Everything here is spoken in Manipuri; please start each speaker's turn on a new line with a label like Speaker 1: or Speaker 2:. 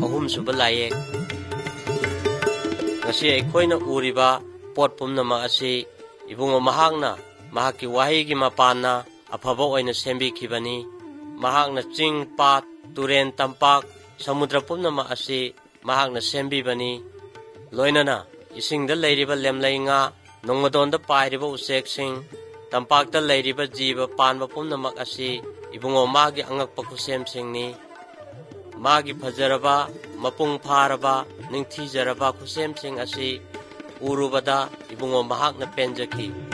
Speaker 1: ꯑꯍꯨꯝꯁꯨꯕ ꯂꯥꯏꯌꯦꯛ ngasi ꯑꯩꯈꯣꯏꯅ ꯎꯔꯤꯕ ꯄꯣꯠ ꯄꯨꯝꯅꯃꯛ ꯑꯁꯤ ꯏꯕꯨꯡꯉꯣ ꯃꯍꯥꯛꯅ ꯃꯍꯥꯛꯀꯤ ꯋꯥꯍꯩꯒꯤ ꯃꯄꯥꯟꯅ ꯑꯐꯕ ꯑꯣꯏꯅ ꯁꯦꯝꯕꯤꯈꯤꯕꯅꯤ ꯃꯍꯥꯛꯅ ꯆꯤꯡ ꯄꯥꯠ ꯇꯨꯔꯦꯟ ꯇꯝꯄꯥꯛ ꯁꯃꯨꯗ꯭ꯔ ꯄꯨꯝꯅꯃꯛ ꯑꯁꯤ ꯃꯍꯥꯛꯅ ꯁꯦꯝꯕꯤꯕꯅꯤ ꯂꯣꯏꯅꯅ ꯏꯁꯤꯡꯗ ꯂꯩꯔꯤꯕ ꯂꯦꯝꯂꯩ ꯉꯥ ꯅꯣꯡꯃꯗꯣꯟꯗ ꯄꯥꯏꯔꯤꯕ ꯎꯆꯦꯛꯁꯤꯡ ꯇꯝꯄꯥꯛꯇ ꯂꯩꯔꯤꯕ ꯖꯤꯕ ꯄꯥꯟꯕ ꯄꯨꯝꯅꯃꯛ ꯑꯁꯤ ꯏꯕꯨꯡꯉꯣ ꯃꯥꯒꯤ ꯑꯉꯛꯄ ꯈꯨꯠꯁꯦꯝꯁꯤꯡꯅꯤ ꯃꯥꯒꯤ ꯐꯖꯔꯕ ꯃꯄꯨꯡ ꯐꯥꯔꯕ ꯅꯤꯡꯊꯤꯖꯔꯕ ꯈꯨꯠꯁꯦꯝꯁꯤꯡ ꯑꯁꯤ ꯎꯔꯨꯕꯗ ꯏꯕꯨꯡꯉꯣ ꯃꯍꯥꯛꯅ ꯄꯦꯟꯖꯈꯤ